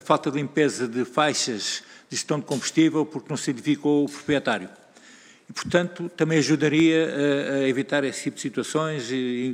falta de limpeza de faixas de gestão de combustível porque não se identificou o proprietário. E, portanto, também ajudaria a evitar esse tipo de situações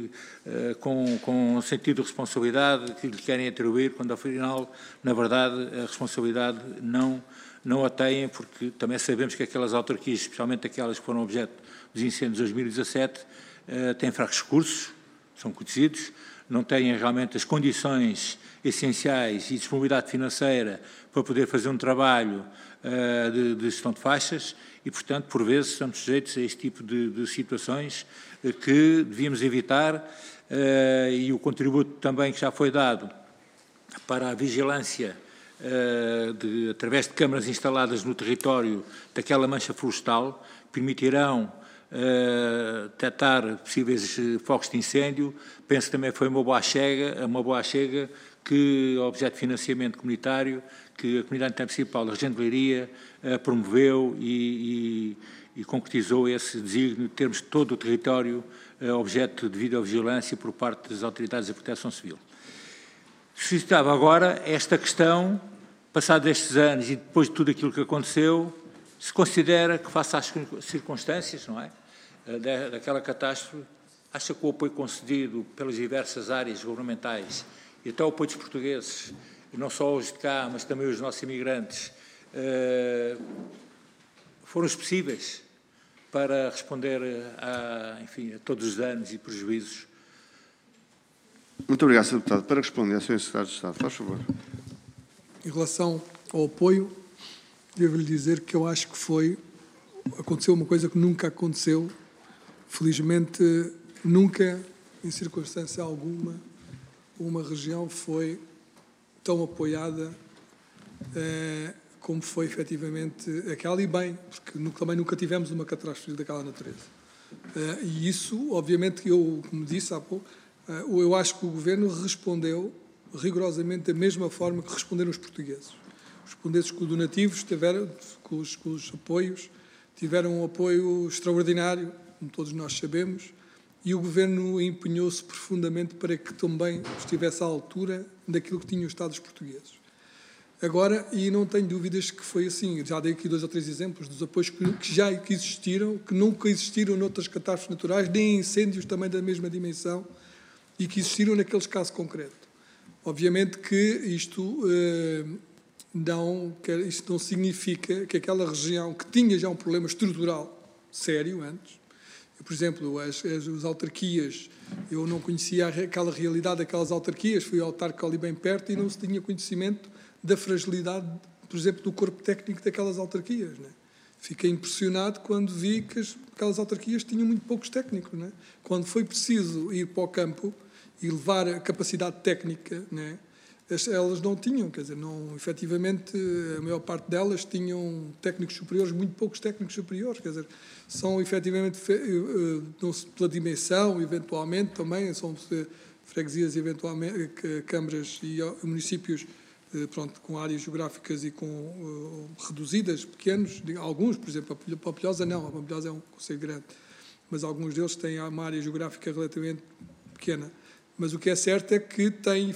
com sentido de responsabilidade que lhe querem atribuir, quando, afinal, na verdade, a responsabilidade não a têm, porque também sabemos que aquelas autarquias, especialmente aquelas que foram objeto dos incêndios de 2017, têm fracos recursos, são conhecidos, não têm realmente as condições essenciais e disponibilidade financeira para poder fazer um trabalho de gestão de faixas e, portanto, por vezes estamos sujeitos a este tipo de situações que devíamos evitar e o contributo também que já foi dado para a vigilância através de câmaras instaladas no território daquela mancha florestal, permitirão detectar possíveis focos de incêndio. Penso que também foi uma boa chega que, objeto de financiamento comunitário, que a Comunidade Intermunicipal da Região de Leiria promoveu e concretizou esse desígnio de termos todo o território objeto de videovigilância por parte das autoridades de proteção civil. Suscitava agora esta questão, passados estes anos e depois de tudo aquilo que aconteceu, se considera que, face às circunstâncias, não é, daquela catástrofe, acha que o apoio concedido pelas diversas áreas governamentais e até o apoio dos portugueses, e não só os de cá, mas também os nossos imigrantes, foram os possíveis para responder a todos os danos e prejuízos? Muito obrigado, Sr. Deputado. Para responder ao Sr. Secretário de Estado, faz favor. Em relação ao apoio, devo-lhe dizer que eu acho que aconteceu uma coisa que nunca aconteceu. Felizmente, nunca, em circunstância alguma, uma região foi tão apoiada como foi efetivamente aquela, e bem, porque também nunca tivemos uma catástrofe daquela natureza. E isso, obviamente, como disse há pouco, eu acho que o Governo respondeu rigorosamente da mesma forma que responderam os portugueses. Os portugueses com donativos, com os apoios, tiveram um apoio extraordinário, como todos nós sabemos, e o Governo empenhou-se profundamente para que também estivesse à altura daquilo que tinham estado os portugueses. Agora, e não tenho dúvidas que foi assim, já dei aqui 2 ou 3 exemplos dos apoios que existiram, que nunca existiram noutras catástrofes naturais, nem incêndios também da mesma dimensão, e que existiram naqueles casos concretos. Obviamente que isto não significa que aquela região que tinha já um problema estrutural sério antes, por exemplo, as autarquias, eu não conhecia aquela realidade daquelas autarquias, fui autarca ali bem perto e não se tinha conhecimento da fragilidade, por exemplo, do corpo técnico daquelas autarquias, né? Fiquei impressionado quando vi que aquelas autarquias tinham muito poucos técnicos, né? Quando foi preciso ir para o campo e levar a capacidade técnica, né, elas não tinham, quer dizer, não, efetivamente, a maior parte delas tinham técnicos superiores, muito poucos técnicos superiores, quer dizer, são efetivamente, pela dimensão, eventualmente, também, são freguesias, eventualmente, câmaras e municípios, pronto, com áreas geográficas e com reduzidas, pequenos, alguns, por exemplo, a Pampilhosa não, a Pampilhosa é um concelho grande, mas alguns deles têm uma área geográfica relativamente pequena. Mas o que é certo é que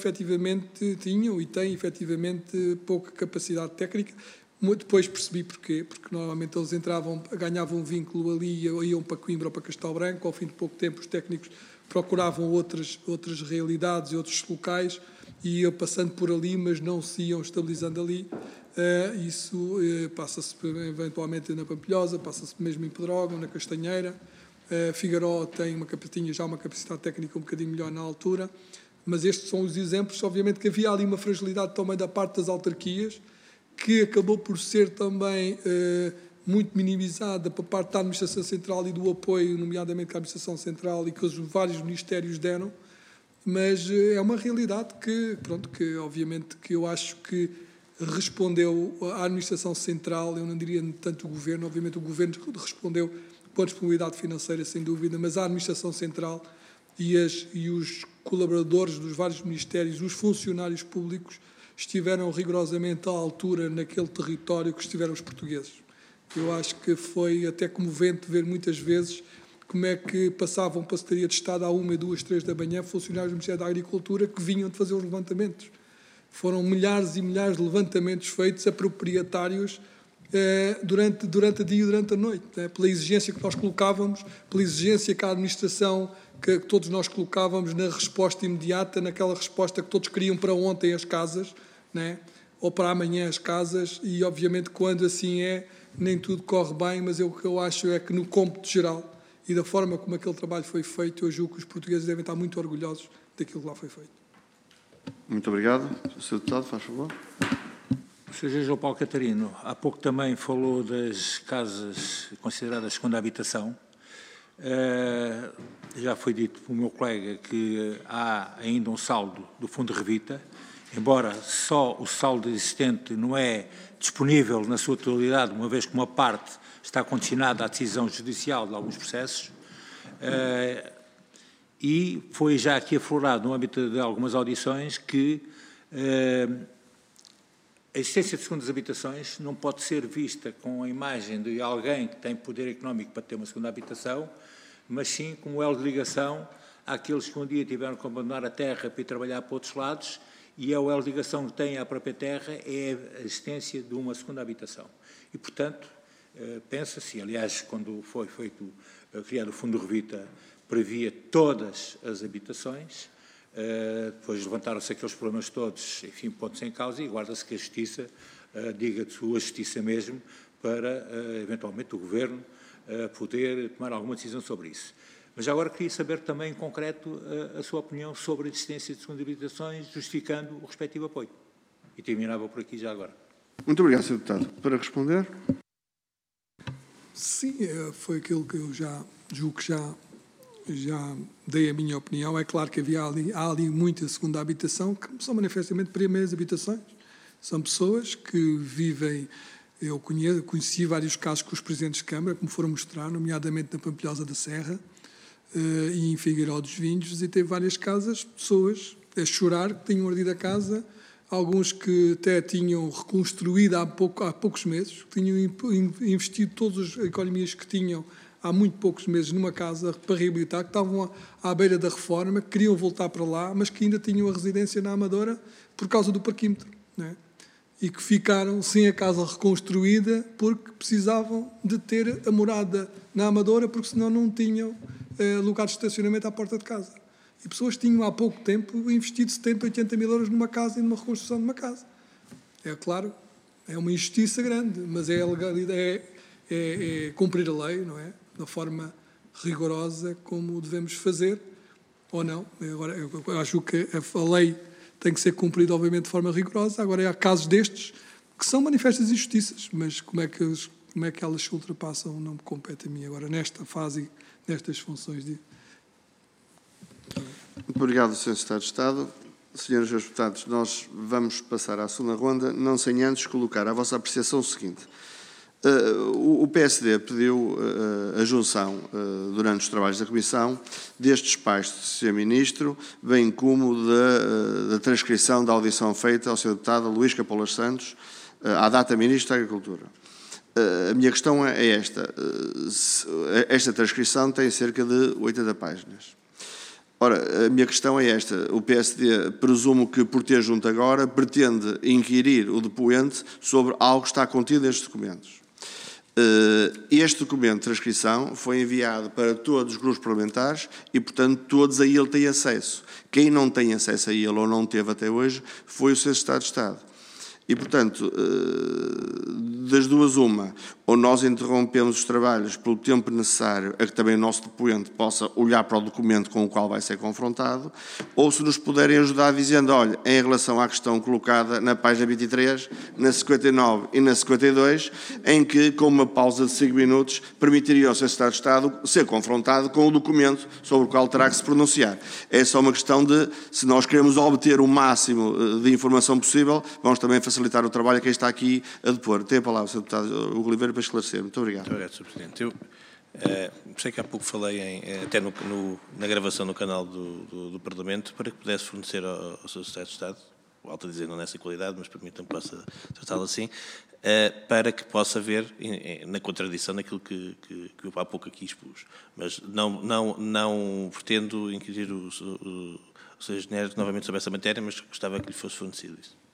tinham e têm efetivamente pouca capacidade técnica. Depois percebi porquê, porque normalmente eles ganhavam um vínculo ali, iam para Coimbra ou para Castelo Branco, ao fim de pouco tempo os técnicos procuravam outras realidades e outros locais e iam passando por ali, mas não se iam estabilizando ali. Isso passa-se eventualmente na Pampilhosa, passa-se mesmo em Pedrógão, na Castanheira. Figueiró tinha já uma capacidade técnica um bocadinho melhor na altura, mas estes são os exemplos. Obviamente que havia ali uma fragilidade também da parte das autarquias, que acabou por ser também muito minimizada por parte da Administração Central e do apoio, nomeadamente à Administração Central, e que os vários ministérios deram, mas é uma realidade que obviamente que eu acho que respondeu à Administração Central, eu não diria tanto o Governo, obviamente o Governo respondeu com a disponibilidade financeira, sem dúvida, mas a Administração Central e os colaboradores dos vários ministérios, os funcionários públicos, estiveram rigorosamente à altura naquele território que estiveram os portugueses. Eu acho que foi até comovente ver muitas vezes como é que passavam para a Secretaria de Estado à 1, 2, 3 da manhã funcionários do Ministério da Agricultura que vinham de fazer os levantamentos. Foram milhares e milhares de levantamentos feitos a proprietários durante o dia e durante a noite, pela exigência que nós colocávamos, pela exigência que a administração, que todos nós colocávamos na resposta imediata, naquela resposta que todos queriam para ontem as casas, ou para amanhã as casas, e obviamente quando assim é, nem tudo corre bem, mas o que eu acho é que no cômputo geral e da forma como aquele trabalho foi feito, eu julgo que os portugueses devem estar muito orgulhosos daquilo que lá foi feito. Muito obrigado. Sr. Deputado, faz favor. Sr. João Paulo Catarino, há pouco também falou das casas consideradas segunda habitação. Já foi dito pelo meu colega que há ainda um saldo do Fundo Revita, embora só o saldo existente não é disponível na sua totalidade, uma vez que uma parte está condicionada à decisão judicial de alguns processos, e foi já aqui aflorado no âmbito de algumas audições que a existência de segundas habitações não pode ser vista com a imagem de alguém que tem poder económico para ter uma segunda habitação, mas sim como elo de ligação àqueles que um dia tiveram que abandonar a terra para ir trabalhar para outros lados, e o elo de ligação que tem à própria terra é a existência de uma segunda habitação. E, portanto, pensa-se, aliás, quando foi criado o Fundo Revita, previa todas as habitações. Depois levantaram-se aqueles problemas todos, enfim, pontos em causa, e guarda-se que a Justiça diga de sua Justiça mesmo para, eventualmente, o Governo poder tomar alguma decisão sobre isso. Mas agora queria saber também, em concreto, a sua opinião sobre a existência de segundas habitações, justificando o respectivo apoio. E terminava por aqui já agora. Muito obrigado, Sr. Deputado. Para responder? Sim, foi aquilo que eu já julgo que já dei a minha opinião. É claro que há ali muita segunda habitação, que são manifestamente primeiras habitações. São pessoas que vivem. Eu conheci vários casos com os presidentes de Câmara, que me foram mostrar, nomeadamente na Pampilhosa da Serra e em Figueiró dos Vinhos, e teve várias casas, pessoas a chorar que tinham ardido a casa, alguns que até tinham reconstruído há poucos meses, que tinham investido todas as economias que tinham há muito poucos meses numa casa para reabilitar, que estavam à beira da reforma, que queriam voltar para lá, mas que ainda tinham a residência na Amadora por causa do parquímetro, e que ficaram sem a casa reconstruída porque precisavam de ter a morada na Amadora, porque senão não tinham lugar de estacionamento à porta de casa. E pessoas tinham há pouco tempo investido 70, 80 mil euros numa casa e numa reconstrução de uma casa. É claro, é uma injustiça grande, mas é cumprir a lei, não é? Da forma rigorosa como devemos fazer, ou não. Agora, eu acho que a lei tem que ser cumprida, obviamente, de forma rigorosa. Agora, há casos destes que são manifestas injustiças, mas como é que elas se ultrapassam não me compete a mim agora, nesta fase, nestas funções. Muito obrigado, Sr. Secretário de Estado. Senhores e deputados, nós vamos passar à segunda ronda, não sem antes colocar à vossa apreciação o seguinte. O PSD pediu a junção, durante os trabalhos da Comissão, destes pais do Sr. Ministro, bem como da transcrição da audição feita ao Sr. Deputado Luís Capolas Santos, à data Ministro da Agricultura. A minha questão é esta. Esta transcrição tem cerca de 80 páginas. Ora, a minha questão é esta. O PSD, presumo que, por ter junto agora, pretende inquirir o depoente sobre algo que está contido nestes documentos. Este documento de transcrição foi enviado para todos os grupos parlamentares e, portanto, todos a ele têm acesso. Quem não tem acesso a ele ou não teve até hoje foi o Sr. Secretário de Estado. E, portanto, das duas uma, ou nós interrompemos os trabalhos pelo tempo necessário a que também o nosso depoente possa olhar para o documento com o qual vai ser confrontado, ou se nos puderem ajudar dizendo, olha, em relação à questão colocada na página 23, na 59 e na 52, em que, com uma pausa de 5 minutos, permitiria ao Sr. Secretário de Estado ser confrontado com o documento sobre o qual terá que se pronunciar. É só uma questão de, se nós queremos obter o máximo de informação possível, vamos também facilitar o trabalho a quem está aqui a depor. Tem a palavra, Sr. Deputado Hugo Oliveira, para esclarecer. Muito obrigado. Muito obrigado, Sr. Presidente. Eu sei que há pouco falei, até na gravação no canal do Parlamento, para que pudesse fornecer ao Sr. Secretário de Estado, volto a dizer, não nessa qualidade, mas permitam-me que possa tratá-lo assim, para que possa ver na contradição daquilo que eu há pouco aqui expus. Mas não pretendo inquirir o Sr. Engenheiro novamente sobre essa matéria, mas gostava que lhe fosse fornecido isso.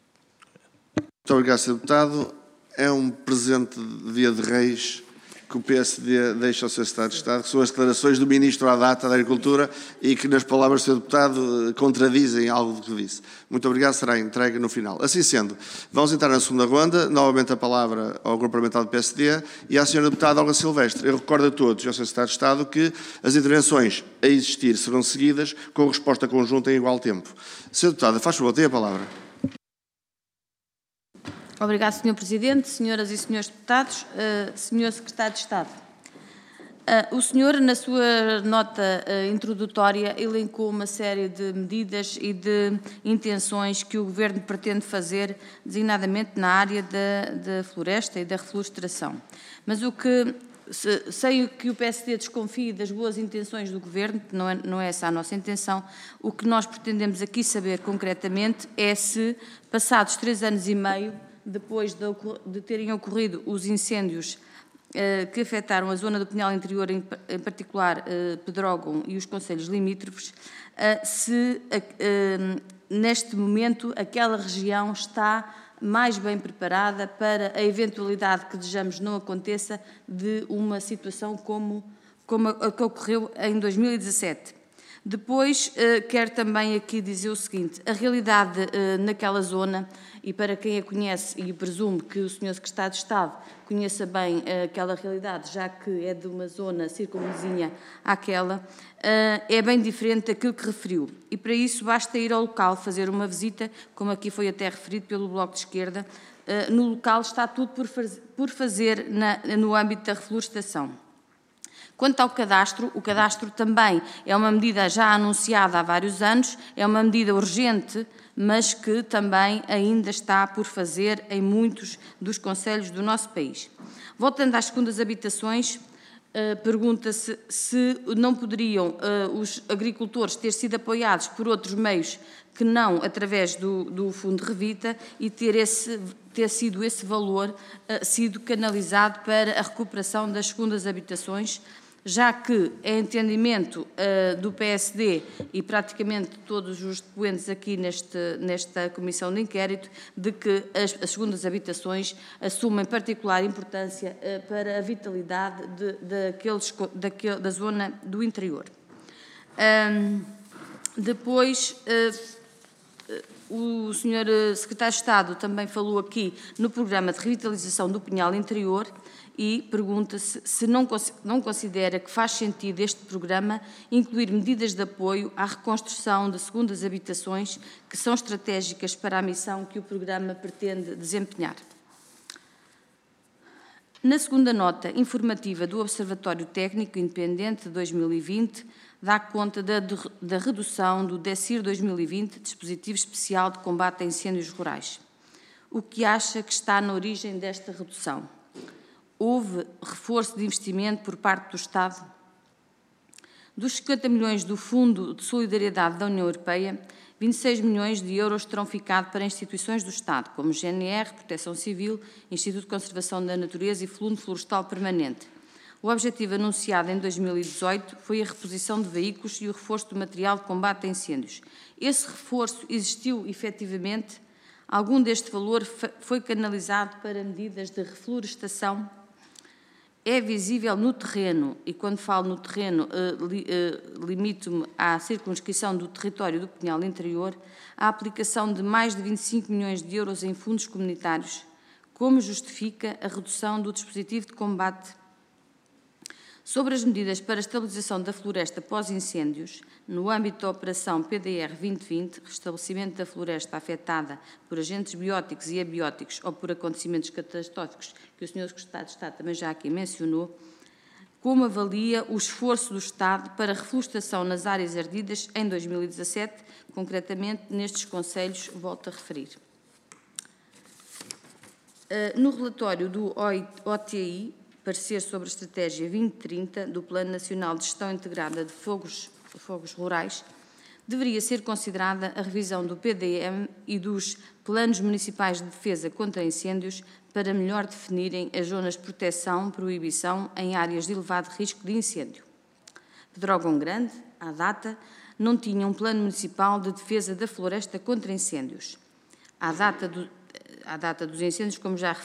Muito obrigado, Sr. Deputado. É um presente de Dia de Reis que o PSD deixa ao Sr. Secretário de Estado, que são as declarações do Ministro à data da Agricultura e que, nas palavras do Sr. Deputado, contradizem algo do que disse. Muito obrigado, será entregue no final. Assim sendo, vamos entrar na segunda ronda. Novamente a palavra ao Grupo Parlamentar do PSD e à Sra. Deputada Olga Silvestre. Eu recordo a todos e ao Sr. Secretário de Estado que as intervenções a existir serão seguidas com resposta conjunta em igual tempo. Sra. Deputada, faz favor, tem a palavra. Obrigado, Sr. Presidente, senhoras e senhores deputados, Sr. Secretário de Estado. O senhor, na sua nota introdutória, elencou uma série de medidas e de intenções que o Governo pretende fazer, designadamente na área da floresta e da reflorestação. Mas o que sei que o PSD desconfie das boas intenções do Governo, não é essa a nossa intenção. O que nós pretendemos aqui saber concretamente é se, passados 3 anos e meio, depois de terem ocorrido os incêndios que afetaram a zona do Pinhal Interior, em particular Pedrógão e os concelhos limítrofes, se neste momento aquela região está mais bem preparada para a eventualidade que desejamos não aconteça de uma situação como a que ocorreu em 2017. Depois, quero também aqui dizer o seguinte: a realidade naquela zona, e para quem a conhece, e presumo que o Sr. Secretário de Estado conheça bem aquela realidade, já que é de uma zona circunvizinha àquela, é bem diferente daquilo que referiu. E para isso basta ir ao local, fazer uma visita, como aqui foi até referido pelo Bloco de Esquerda. No local está tudo por fazer no âmbito da reflorestação. Quanto ao cadastro, o cadastro também é uma medida já anunciada há vários anos, é uma medida urgente, mas que também ainda está por fazer em muitos dos concelhos do nosso país. Voltando às segundas habitações, pergunta-se se não poderiam os agricultores ter sido apoiados por outros meios que não através do Fundo Revita e ter sido esse valor sido canalizado para a recuperação das segundas habitações, já que é entendimento do PSD e praticamente todos os depoentes aqui nesta Comissão de Inquérito, de que as segundas habitações assumem particular importância para a vitalidade da zona do interior. Depois, o Sr. Secretário de Estado também falou aqui no programa de revitalização do Pinhal Interior e pergunta-se se não considera que faz sentido este programa incluir medidas de apoio à reconstrução de segundas habitações que são estratégicas para a missão que o programa pretende desempenhar. Na segunda nota informativa do Observatório Técnico Independente de 2020, dá conta da redução do DECIR 2020, Dispositivo Especial de Combate a Incêndios Rurais. O que acha que está na origem desta redução? Houve reforço de investimento por parte do Estado? Dos 50 milhões do Fundo de Solidariedade da União Europeia, 26 milhões de euros terão ficado para instituições do Estado, como GNR, Proteção Civil, Instituto de Conservação da Natureza e Fundo Florestal Permanente. O objetivo anunciado em 2018 foi a reposição de veículos e o reforço do material de combate a incêndios. Esse reforço existiu efetivamente? Algum deste valor foi canalizado para medidas de reflorestação? É visível no terreno, e quando falo no terreno, limito-me à circunscrição do território do Pinhal Interior, a aplicação de mais de 25 milhões de euros em fundos comunitários. Como justifica a redução do dispositivo de combate? Sobre as medidas para a estabilização da floresta pós-incêndios, no âmbito da Operação PDR 2020, restabelecimento da floresta afetada por agentes bióticos e abióticos ou por acontecimentos catastróficos, que o Sr. Secretário de Estado também já aqui mencionou, como avalia o esforço do Estado para a reflorestação nas áreas ardidas em 2017, concretamente nestes concelhos, volto a referir. No relatório do OTI, parecer sobre a Estratégia 2030 do Plano Nacional de Gestão Integrada de Fogos Rurais, deveria ser considerada a revisão do PDM e dos Planos Municipais de Defesa contra Incêndios para melhor definirem as zonas de proteção, proibição em áreas de elevado risco de incêndio. Pedrógão Grande, à data, não tinha um Plano Municipal de Defesa da Floresta contra Incêndios. À à data dos incêndios, como já referi.